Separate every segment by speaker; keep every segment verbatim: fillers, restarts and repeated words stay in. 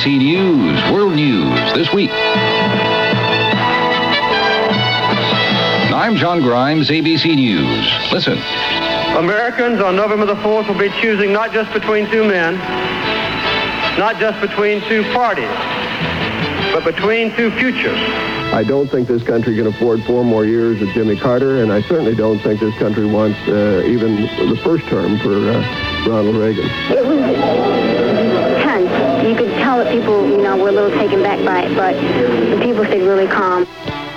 Speaker 1: C News, World News, this week. I'm John Grimes, A B C News. Listen.
Speaker 2: Americans on November the fourth will be choosing not just between two men, not just between two parties, but between two futures.
Speaker 3: I don't think this country can afford four more years of Jimmy Carter, and I certainly don't think this country wants uh, even the first term for uh, Ronald Reagan.
Speaker 4: It was tense. You could tell that people, you know, were a little taken back by it, but the people stayed really calm.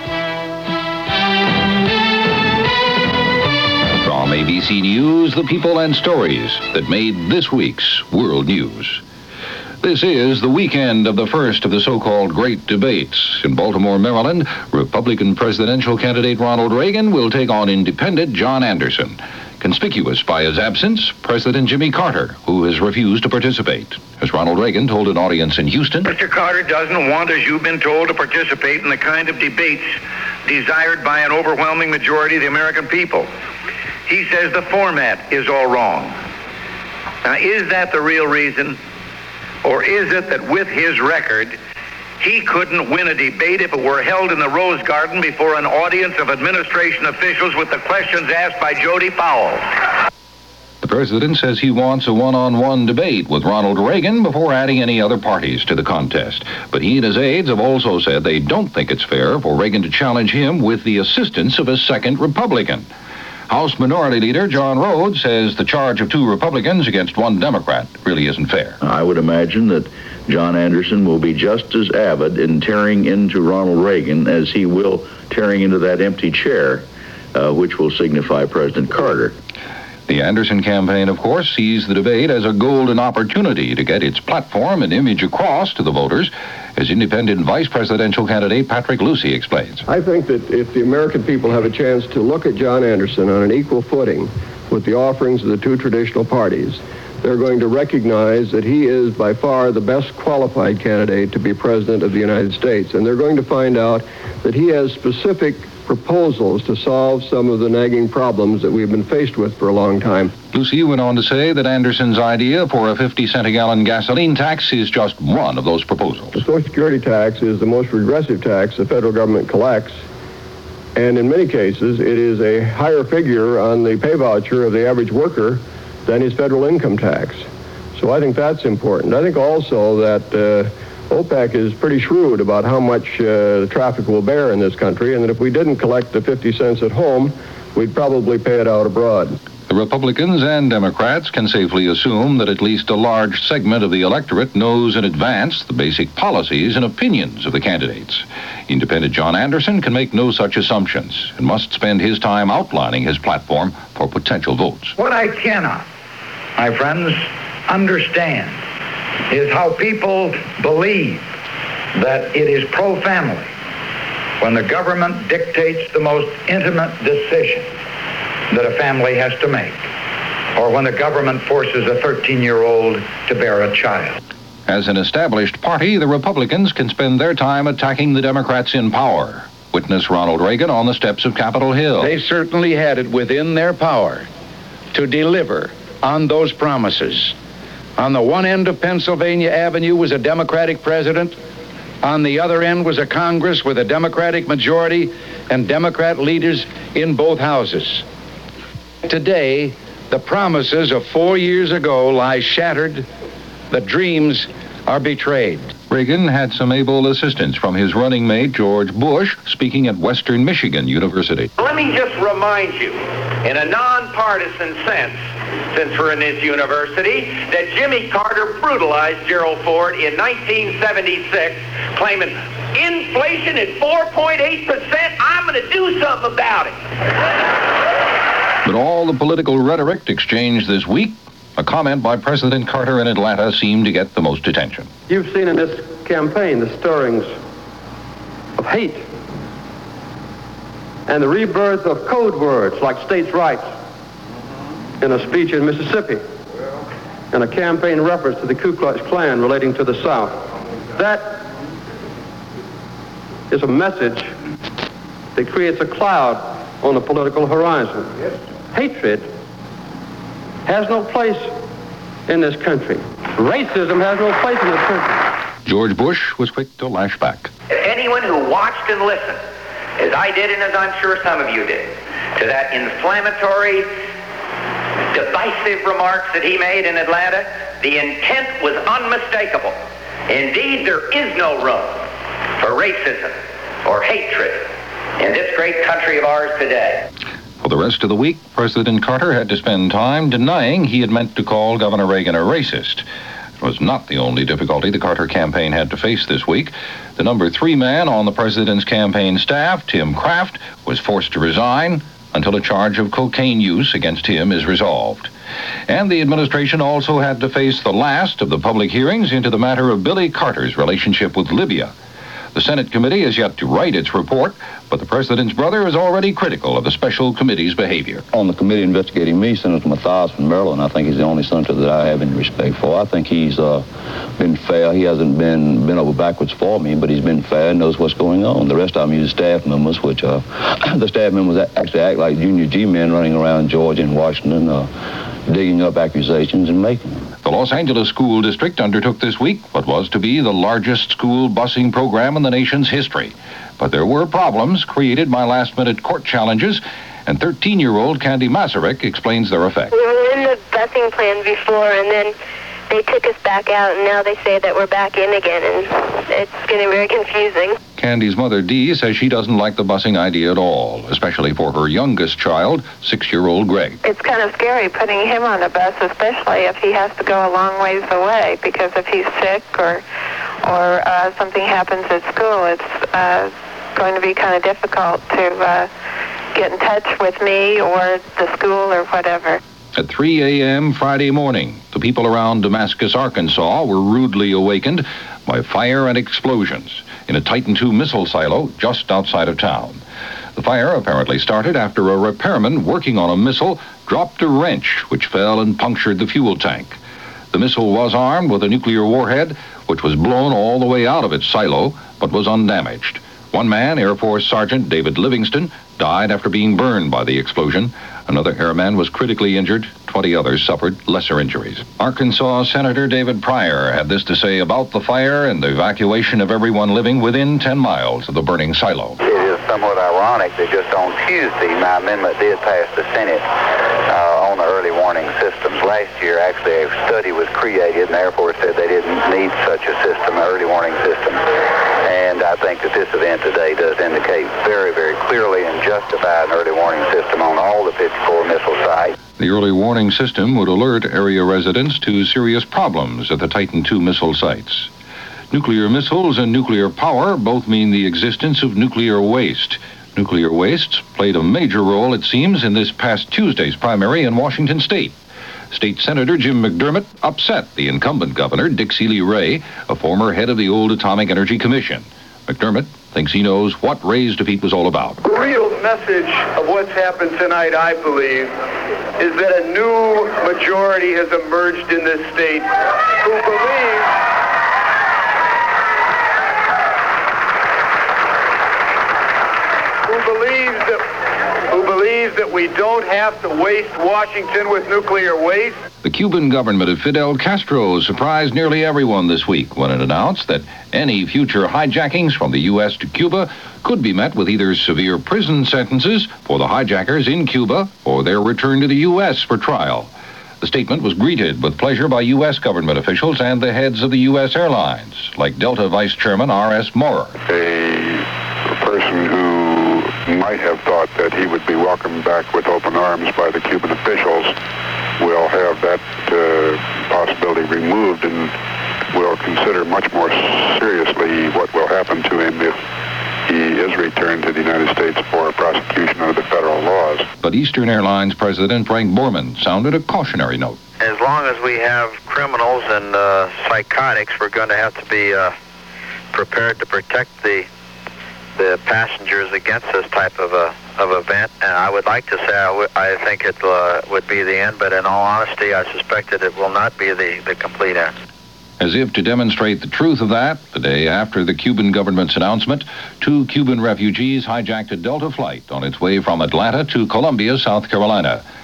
Speaker 1: From A B C News, the people and stories that made this week's World News. This is the weekend of the first of the so-called Great Debates. In Baltimore, Maryland, Republican presidential candidate Ronald Reagan will take on independent John Anderson. Conspicuous by his absence, President Jimmy Carter, who has refused to participate. As Ronald Reagan told an audience in Houston,
Speaker 5: Mister Carter doesn't want, as you've been told, to participate in the kind of debates desired by an overwhelming majority of the American people. He says the format is all wrong. Now, is that the real reason? Or is it that with his record, he couldn't win a debate if it were held in the Rose Garden before an audience of administration officials with the questions asked by Jody Powell?
Speaker 1: The president says he wants a one-on-one debate with Ronald Reagan before adding any other parties to the contest. But he and his aides have also said they don't think it's fair for Reagan to challenge him with the assistance of a second Republican. House Minority Leader John Rhodes says the charge of two Republicans against one Democrat really isn't fair.
Speaker 6: I would imagine that John Anderson will be just as avid in tearing into Ronald Reagan as he will tearing into that empty chair, uh, which will signify President Carter.
Speaker 1: The Anderson campaign, of course, sees the debate as a golden opportunity to get its platform and image across to the voters, as independent vice presidential candidate Patrick Lucy explains.
Speaker 3: I think that if the American people have a chance to look at John Anderson on an equal footing with the offerings of the two traditional parties, they're going to recognize that he is by far the best qualified candidate to be president of the United States. And they're going to find out that he has specific proposals to solve some of the nagging problems that we've been faced with for a long time.
Speaker 1: Lucy went on to say that Anderson's idea for a fifty cent a gallon gasoline tax is just one of those proposals.
Speaker 3: The Social Security tax is the most regressive tax the federal government collects, and in many cases it is a higher figure on the pay voucher of the average worker than his federal income tax. So I think that's important. I think also that uh, OPEC is pretty shrewd about how much uh, the traffic will bear in this country, and that if we didn't collect the fifty cents at home, we'd probably pay it out abroad.
Speaker 1: The Republicans and Democrats can safely assume that at least a large segment of the electorate knows in advance the basic policies and opinions of the candidates. Independent John Anderson can make no such assumptions and must spend his time outlining his platform for potential votes.
Speaker 5: What I cannot, my friends, understand is how people believe that it is pro-family when the government dictates the most intimate decision that a family has to make, or when the government forces a thirteen-year-old to bear a child.
Speaker 1: As an established party, the Republicans can spend their time attacking the Democrats in power. Witness Ronald Reagan on the steps of Capitol Hill.
Speaker 7: They certainly had it within their power to deliver on those promises. On the one end of Pennsylvania Avenue was a Democratic president. On the other end was a Congress with a Democratic majority and Democrat leaders in both houses. Today, the promises of four years ago lie shattered. The dreams are betrayed.
Speaker 1: Reagan had some able assistance from his running mate, George Bush, speaking at Western Michigan University.
Speaker 8: Let me just remind you, in a nonpartisan sense, since we're in this university, that Jimmy Carter brutalized Gerald Ford in nineteen seventy-six, claiming inflation at four point eight percent. I'm going to do something about it.
Speaker 1: But all the political rhetoric exchanged this week, a comment by President Carter in Atlanta seemed to get the most attention.
Speaker 2: You've seen in this campaign the stirrings of hate and the rebirth of code words like states' rights in a speech in Mississippi and a campaign reference to the Ku Klux Klan relating to the South. That is a message that creates a cloud on the political horizon. Hatred has no place in this country. Racism has no place in this country.
Speaker 1: George Bush was quick to lash back.
Speaker 8: Anyone who watched and listened, as I did and as I'm sure some of you did, to that inflammatory, divisive remarks that he made in Atlanta, the intent was unmistakable. Indeed, there is no room for racism or hatred in this great country of ours today.
Speaker 1: For the rest of the week, President Carter had to spend time denying he had meant to call Governor Reagan a racist. It was not the only difficulty the Carter campaign had to face this week. The number three man on the president's campaign staff, Tim Kraft, was forced to resign until a charge of cocaine use against him is resolved. And the administration also had to face the last of the public hearings into the matter of Billy Carter's relationship with Libya. The Senate committee has yet to write its report, but the president's brother is already critical of the special committee's behavior.
Speaker 9: On the committee investigating me, Senator Mathias from Maryland, I think he's the only senator that I have any respect for. I think he's uh, been fair. He hasn't been been over backwards for me, but he's been fair and knows what's going on. The rest of them use staff members, which uh, the staff members actually act like junior G-men running around Georgia and Washington, uh, digging up accusations and making them.
Speaker 1: The Los Angeles School District undertook this week what was to be the largest school busing program in the nation's history. But there were problems created by last-minute court challenges, and thirteen-year-old Candy Masaryk explains their effect.
Speaker 4: We were in the busing plan before, and then they took us back out, and now they say that we're back in again, and it's getting very confusing.
Speaker 1: Candy's mother, Dee, says she doesn't like the busing idea at all, especially for her youngest child, six-year-old Greg.
Speaker 10: It's kind of scary putting him on a bus, especially if he has to go a long ways away, because if he's sick or or uh, something happens at school, it's uh, going to be kind of difficult to uh, get in touch with me or the school or whatever.
Speaker 1: At three a.m. Friday morning, the people around Damascus, Arkansas were rudely awakened by fire and explosions in a Titan two missile silo just outside of town. The fire apparently started after a repairman working on a missile dropped a wrench which fell and punctured the fuel tank. The missile was armed with a nuclear warhead, which was blown all the way out of its silo, but was undamaged. One man, Air Force Sergeant David Livingston, died after being burned by the explosion. Another airman was critically injured. twenty others suffered lesser injuries. Arkansas Senator David Pryor had this to say about the fire and the evacuation of everyone living within ten miles of the burning silo.
Speaker 11: It is somewhat ironic that just on Tuesday, my amendment did pass the Senate uh, on the early warning systems. Last year, actually, a study was created, and the Air Force said they didn't need such a system, an early warning system. And I think that this event today does indicate very, very clearly and justify an early warning system on all the fifty-four missile sites.
Speaker 1: The early warning system would alert area residents to serious problems at the Titan two missile sites. Nuclear missiles and nuclear power both mean the existence of nuclear waste. Nuclear wastes played a major role, it seems, in this past Tuesday's primary in Washington State. State Senator Jim McDermott upset the incumbent governor, Dick Seeley Ray, a former head of the old Atomic Energy Commission. McDermott thinks he knows what Ray's defeat was all about.
Speaker 12: The real message of what's happened tonight, I believe, is that a new majority has emerged in this state who believes who believes that who believes that we don't have to waste Washington with nuclear waste.
Speaker 1: The Cuban government of Fidel Castro surprised nearly everyone this week when it announced that any future hijackings from the U S to Cuba could be met with either severe prison sentences for the hijackers in Cuba or their return to the U S for trial. The statement was greeted with pleasure by U S government officials and the heads of the U S airlines, like Delta Vice Chairman R S Maurer.
Speaker 13: A person who might have thought that he would be welcomed back with open arms by the Cuban officials will have that uh, possibility removed and will consider much more seriously what will happen to him if he is returned to the United States for prosecution under the federal laws.
Speaker 1: But Eastern Airlines President Frank Borman sounded a cautionary note.
Speaker 14: As long as we have criminals and uh, psychotics, we're going to have to be uh, prepared to protect the the passengers against this type of a of event. And I would like to say I, w- I think it uh, would be the end, but in all honesty, I suspect that it will not be the, the complete end.
Speaker 1: As if to demonstrate the truth of that, the day after the Cuban government's announcement, two Cuban refugees hijacked a Delta flight on its way from Atlanta to Columbia, South Carolina.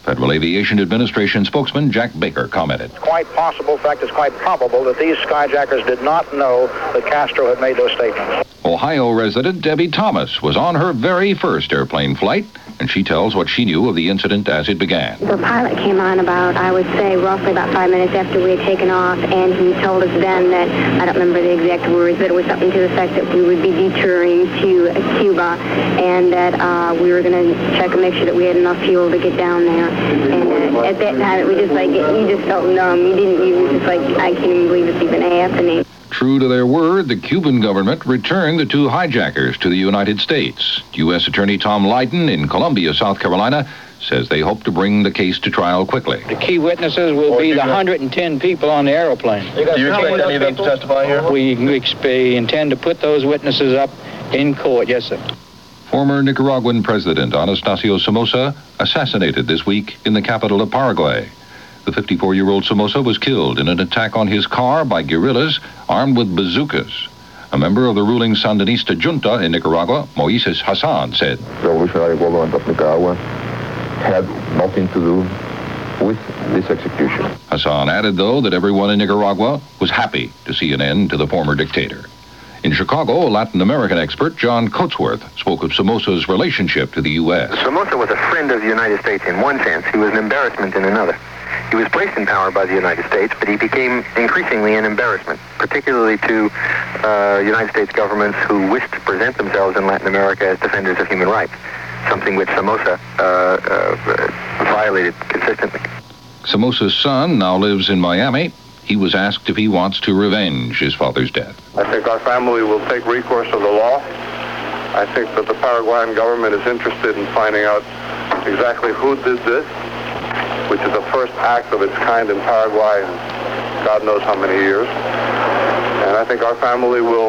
Speaker 1: Federal Aviation Administration spokesman Jack Baker commented.
Speaker 15: It's quite possible, in fact, it's quite probable that these skyjackers did not know that Castro had made those statements.
Speaker 1: Ohio resident Debbie Thomas was on her very first airplane flight, and she tells what she knew of the incident as it began.
Speaker 4: The pilot came on about, I would say, roughly about five minutes after we had taken off, and he told us then that, I don't remember the exact words, but it was something to the effect that we would be deterring to Cuba, and that uh, we were going to check and make sure that we had enough fuel to get down there. And uh, at that time, it was just like, you just felt numb. You didn't, you were just like, I can't even believe it's even happening.
Speaker 1: True to their word, the Cuban government returned the two hijackers to the United States. U S Attorney Tom Lydon in Columbia, South Carolina, says they hope to bring the case to trial quickly.
Speaker 16: The key witnesses will be the one hundred ten people on the aeroplane.
Speaker 17: Do you expect any of them to testify here?
Speaker 16: We expe- intend to put those witnesses up in court, yes, sir.
Speaker 1: Former Nicaraguan President Anastasio Somoza assassinated this week in the capital of Paraguay. The fifty-four-year-old Somoza was killed in an attack on his car by guerrillas armed with bazookas. A member of the ruling Sandinista junta in Nicaragua, Moises Hassan, said,
Speaker 18: The revolutionary government of Nicaragua had nothing to do with this execution.
Speaker 1: Hassan added, though, that everyone in Nicaragua was happy to see an end to the former dictator. In Chicago, a Latin American expert, John Coatsworth, spoke of Somoza's relationship to the U S
Speaker 19: Somoza was a friend of the United States in one sense. He was an embarrassment in another. He was placed in power by the United States, but he became increasingly an embarrassment, particularly to uh, United States governments who wished to present themselves in Latin America as defenders of human rights, something which Somoza uh, uh, violated consistently.
Speaker 1: Somoza's son now lives in Miami. He was asked if he wants to revenge his father's death.
Speaker 2: I think our family will take recourse to the law. I think that the Paraguayan government is interested in finding out exactly who did this, which is the first act of its kind in Paraguay in God knows how many years. And I think our family will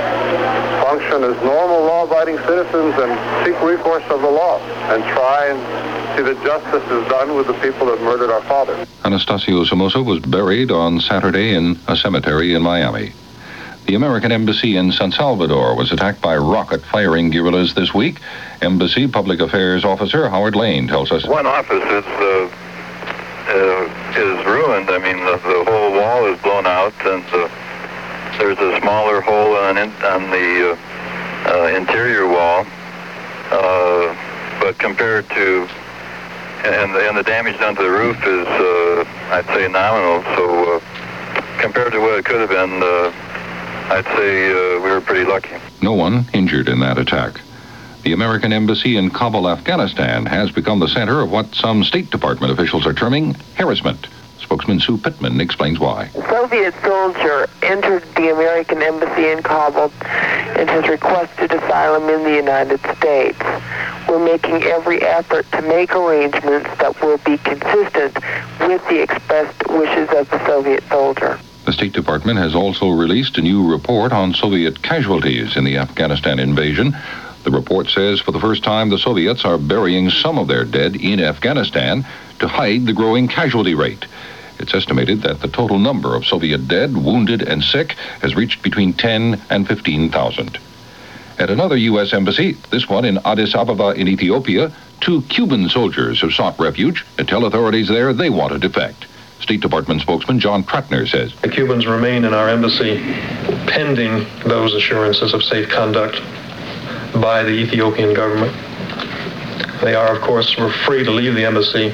Speaker 2: function as normal law-abiding citizens and seek recourse of the law and try and see that justice is done with the people that murdered our father.
Speaker 1: Anastasio Somoza was buried on Saturday in a cemetery in Miami. The American embassy in San Salvador was attacked by rocket-firing guerrillas this week. Embassy Public Affairs Officer Howard Lane tells us.
Speaker 20: One office is uh, uh, is ruined. I mean, the, the whole wall is blown out, and uh, there's a smaller hole on, in, on the uh, uh, interior wall. Uh, but compared to, and the, and the damage done to the roof is, uh, I'd say, nominal. So uh, compared to what it could have been, uh, I'd say uh, we were pretty lucky.
Speaker 1: No one injured in that attack. The American embassy in Kabul, Afghanistan, has become the center of what some State Department officials are terming harassment. Spokesman Sue Pittman explains why.
Speaker 10: A Soviet soldier entered the American embassy in Kabul and has requested asylum in the United States. We're making every effort to make arrangements that will be consistent with the expressed wishes of the Soviet soldier.
Speaker 1: The State Department has also released a new report on Soviet casualties in the Afghanistan invasion. The report says for the first time the Soviets are burying some of their dead in Afghanistan to hide the growing casualty rate. It's estimated that the total number of Soviet dead, wounded, and sick has reached between ten and fifteen thousand. At another U S embassy, this one in Addis Ababa in Ethiopia, two Cuban soldiers have sought refuge and tell authorities there they want to defect. State Department spokesman John Tratner says.
Speaker 21: The Cubans remain in our embassy pending those assurances of safe conduct by the Ethiopian government. They are, of course, free to leave the embassy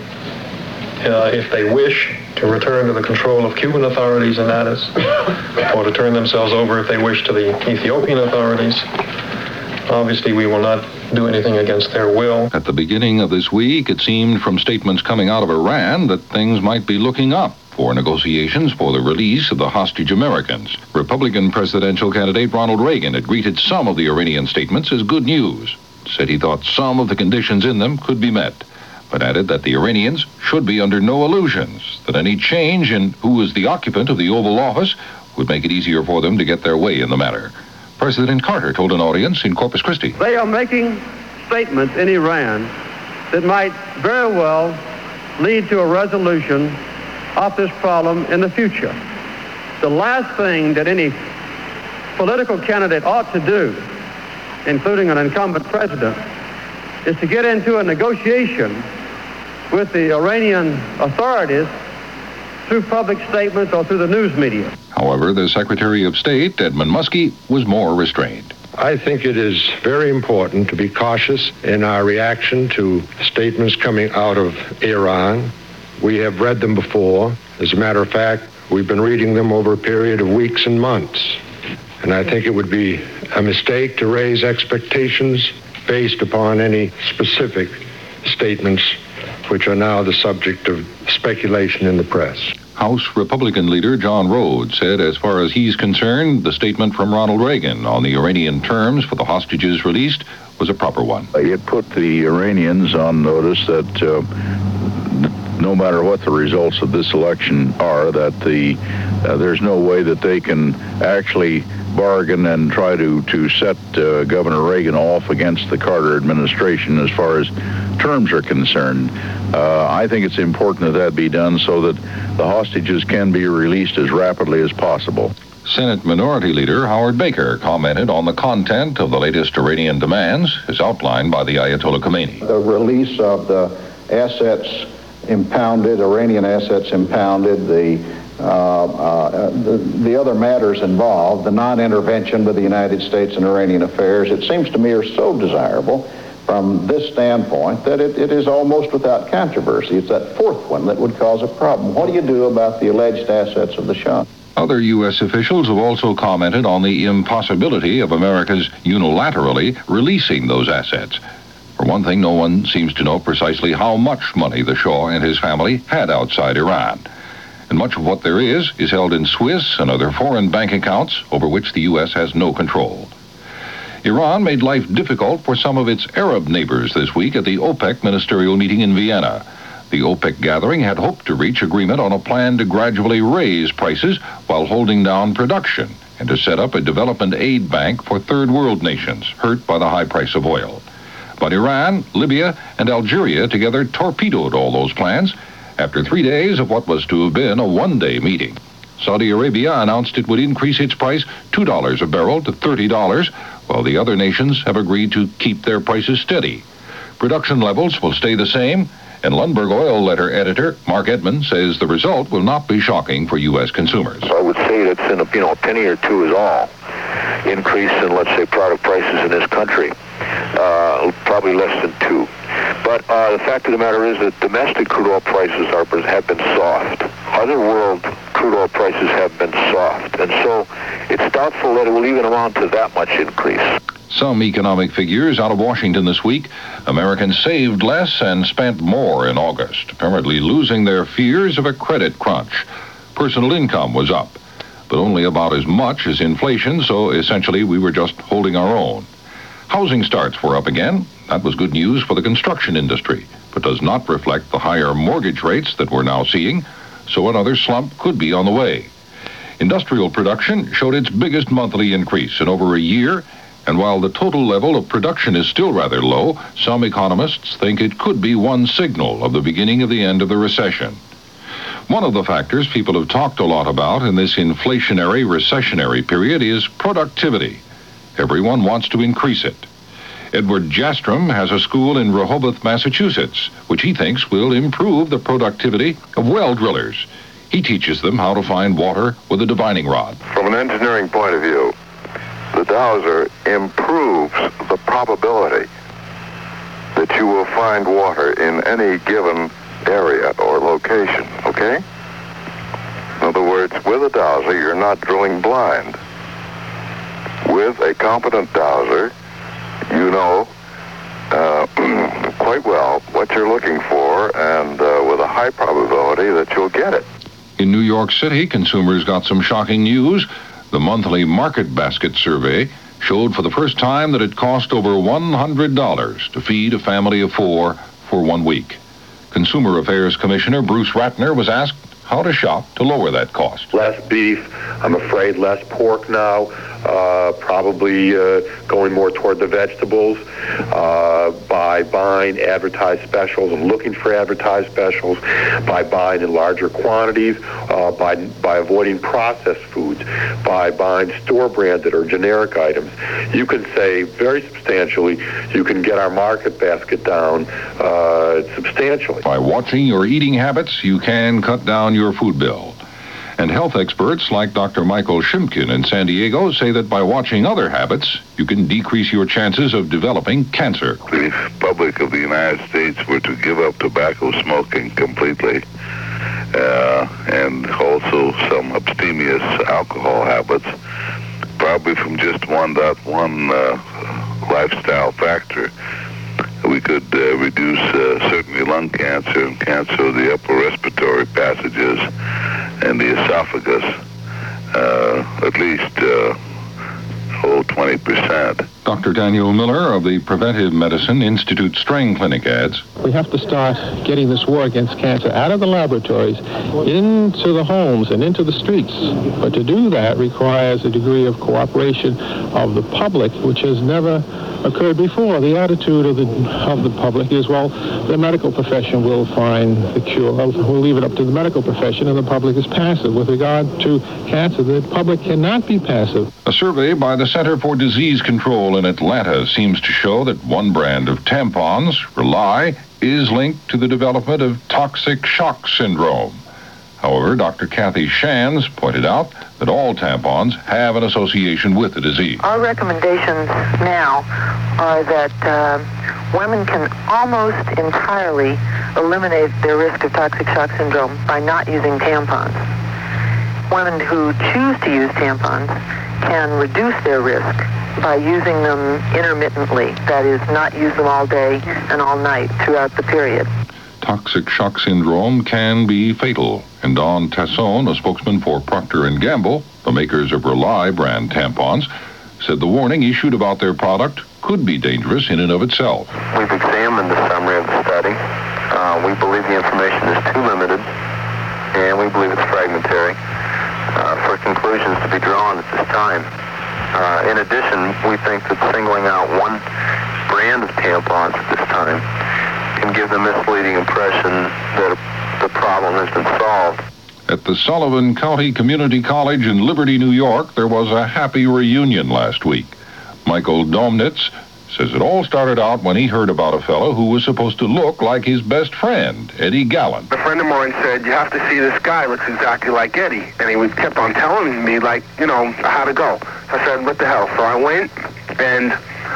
Speaker 21: uh, if they wish to return to the control of Cuban authorities in Addis, or to turn themselves over if they wish to the Ethiopian authorities. Obviously, we will not do anything against their will.
Speaker 1: At the beginning of this week, it seemed from statements coming out of Iran that things might be looking up for negotiations for the release of the hostage Americans. Republican presidential candidate Ronald Reagan had greeted some of the Iranian statements as good news, said he thought some of the conditions in them could be met, but added that the Iranians should be under no illusions, that any change in who is the occupant of the Oval Office would make it easier for them to get their way in the matter. President Carter told an audience in Corpus Christi.
Speaker 2: They are making statements in Iran that might very well lead to a resolution of this problem in the future. The last thing that any political candidate ought to do, including an incumbent president, is to get into a negotiation
Speaker 6: with the Iranian authorities through public statements or through the news media.
Speaker 1: However, the Secretary of State, Edmund Muskie, was more restrained.
Speaker 22: I think it is very important to be cautious in our reaction to statements coming out of Iran. We have read them before. As a matter of fact, we've been reading them over a period of weeks and months. And I think it would be a mistake to raise expectations based upon any specific statements which are now the subject of speculation in the press.
Speaker 1: House Republican leader John Rhodes said as far as he's concerned, the statement from Ronald Reagan on the Iranian terms for the hostages released was a proper one.
Speaker 23: It put the Iranians on notice that uh, no matter what the results of this election are, that the uh, there's no way that they can actually bargain and try to, to set uh, Governor Reagan off against the Carter administration as far as terms are concerned. Uh, I think it's important that that be done so that the hostages can be released as rapidly as possible.
Speaker 1: Senate Minority Leader Howard Baker commented on the content of the latest Iranian demands as outlined by the Ayatollah Khomeini.
Speaker 24: The release of the assets impounded, Iranian assets impounded, the Uh, uh, the, the other matters involved, the non-intervention by the United States in Iranian affairs, it seems to me are so desirable from this standpoint that it, it is almost without controversy. It's that fourth one that would cause a problem. What do you do about the alleged assets of the Shah?
Speaker 1: Other U S officials have also commented on the impossibility of America's unilaterally releasing those assets. For one thing, no one seems to know precisely how much money the Shah and his family had outside Iran. And much of what there is is held in Swiss and other foreign bank accounts over which the U S has no control. Iran made life difficult for some of its Arab neighbors this week at the OPEC ministerial meeting in Vienna. The OPEC gathering had hoped to reach agreement on a plan to gradually raise prices while holding down production and to set up a development aid bank for third world nations hurt by the high price of oil. But Iran, Libya, and Algeria together torpedoed all those plans after three days of what was to have been a one-day meeting. Saudi Arabia announced it would increase its price two dollars a barrel to thirty dollars, while the other nations have agreed to keep their prices steady. Production levels will stay the same, and Lundberg Oil letter editor Mark Edmond says the result will not be shocking for U S consumers.
Speaker 25: I would say that's in a, you know, a penny or two is all increase in, let's say, product prices in this country. Uh, probably less than two. But uh, the fact of the matter is that domestic crude oil prices are, have been soft. Other world crude oil prices have been soft. And so it's doubtful that it will even amount to that much increase.
Speaker 1: Some economic figures out of Washington this week. Americans saved less and spent more in August, apparently losing their fears of a credit crunch. Personal income was up, but only about as much as inflation, so essentially we were just holding our own. Housing starts were up again. That was good news for the construction industry, but does not reflect the higher mortgage rates that we're now seeing, so another slump could be on the way. Industrial production showed its biggest monthly increase in over a year, and while the total level of production is still rather low, some economists think it could be one signal of the beginning of the end of the recession. One of the factors people have talked a lot about in this inflationary, recessionary period is productivity. Everyone wants to increase it. Edward Jastrom has a school in Rehoboth, Massachusetts, which he thinks will improve the productivity of well drillers. He teaches them how to find water with a divining rod.
Speaker 2: From an engineering point of view, the dowser improves the probability that you will find water in any given area or location, okay? In other words, with a dowser, you're not drilling blind. With a competent dowser, you know uh, quite well what you're looking for, and uh, with a high probability that you'll get it.
Speaker 1: In New York City, consumers got some shocking news. The monthly Market Basket survey showed for the first time that it cost over one hundred dollars to feed a family of four for one week. Consumer Affairs Commissioner Bruce Ratner was asked how to shop to lower that cost.
Speaker 26: Less beef, I'm afraid, less pork now,
Speaker 3: uh, probably uh, going more toward the vegetables, uh, by buying advertised specials and looking for advertised specials, by buying in larger quantities, uh, by by avoiding processed foods, by buying store-branded or generic items. You can save very substantially. You can get our market basket down uh, substantially.
Speaker 1: By watching your eating habits, you can cut down your food bill. And health experts like Doctor Michael Shimkin in San Diego say that by watching other habits, you can decrease your chances of developing cancer.
Speaker 20: The public of the United States were to give up tobacco smoking completely, uh, and also some abstemious alcohol habits, probably from just one dot one uh, lifestyle factor, we could uh, reduce uh, certainly lung cancer and cancer of the upper respiratory passages and the esophagus, uh, at least uh, whole twenty percent.
Speaker 1: Doctor Daniel Miller of the Preventive Medicine Institute Strain Clinic adds,
Speaker 5: we have to start getting this war against cancer out of the laboratories into the homes and into the streets. But to do that requires a degree of cooperation of the public, which has never occurred before. The attitude of the of the public is, well, the medical profession will find the cure. We'll leave it up to the medical profession, and the public is passive. With regard to cancer, the public cannot be passive.
Speaker 1: A survey by the Center for Disease Control in Atlanta seems to show that one brand of tampons, Rely, is linked to the development of toxic shock syndrome. However, Doctor Kathy Shands pointed out that all tampons have an association with the disease.
Speaker 10: Our recommendations now are that uh, women can almost entirely eliminate their risk of toxic shock syndrome by not using tampons. Women who choose to use tampons can reduce their risk by using them intermittently, that is, not use them all day and all night throughout the period.
Speaker 1: Toxic shock syndrome can be fatal, and Don Tasson, a spokesman for Procter and Gamble, the makers of Rely brand tampons, said the warning issued about their product could be dangerous in and of itself.
Speaker 19: We've examined the summary of the study. Uh, we believe the information is too limited, and we believe it's fragmentary uh, for conclusions to be drawn at this time. Uh, in addition, we think that singling out one brand of tampons at this time can give the misleading impression that the problem has been solved.
Speaker 1: At the Sullivan County Community College in Liberty, New York, there was a happy reunion last week. Michael Domnitz says it all started out when he heard about a fellow who was supposed to look like his best friend, Eddie Gallant.
Speaker 12: A friend of mine said, you have to see this guy, looks exactly like Eddie. And he was kept on telling me, like, you know, how to go. I said, what the hell? So I went, and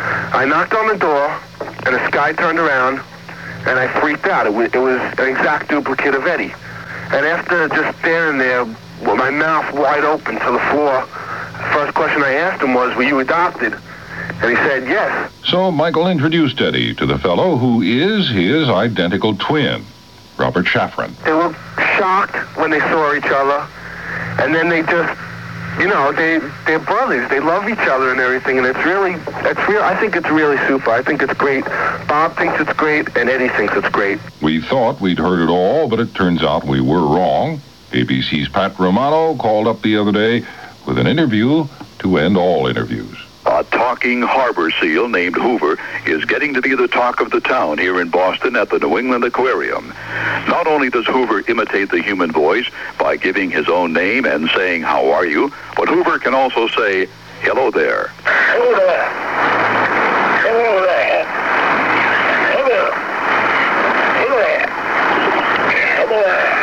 Speaker 12: I knocked on the door, and this guy turned around, and I freaked out. It was, it was an exact duplicate of Eddie. And after just staring there with my mouth wide open to the floor, the first question I asked him was, were you adopted? And he said, yes.
Speaker 1: So Michael introduced Eddie to the fellow who is his identical twin, Robert Shafran.
Speaker 12: They were shocked when they saw each other, and then they just, you know, they, they're brothers. They love each other and everything, and it's really, it's real. I think it's really super. I think it's great. Bob thinks it's great, and Eddie thinks it's great.
Speaker 1: We thought we'd heard it all, but it turns out we were wrong. A B C's Pat Romano called up the other day with an interview to end all interviews.
Speaker 20: A talking harbor seal named Hoover is getting to be the talk of the town here in Boston at the New England Aquarium. Not only does Hoover imitate the human voice by giving his own name and saying, how are you, but Hoover can also say, hello there.
Speaker 12: Hello there. Hello there. Hello. Hello there. Hello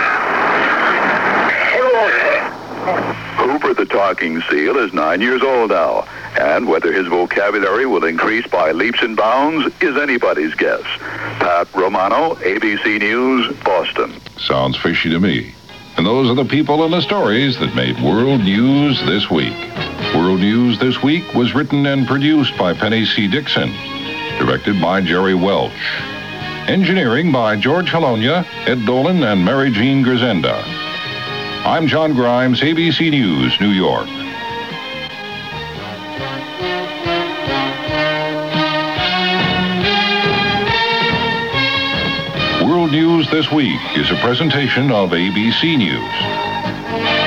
Speaker 12: there. Hello there.
Speaker 20: Hoover the talking seal is nine years old now, and whether his vocabulary will increase by leaps and bounds is anybody's guess. Pat Romano, A B C News, Boston.
Speaker 1: Sounds fishy to me. And those are the people and the stories that made World News This Week. World News This Week was written and produced by Penny C. Dixon. Directed by Jerry Welch. Engineering by George Halonia, Ed Dolan, and Mary Jean Grisenda. I'm John Grimes, A B C News, New York. World News This Week is a presentation of A B C News.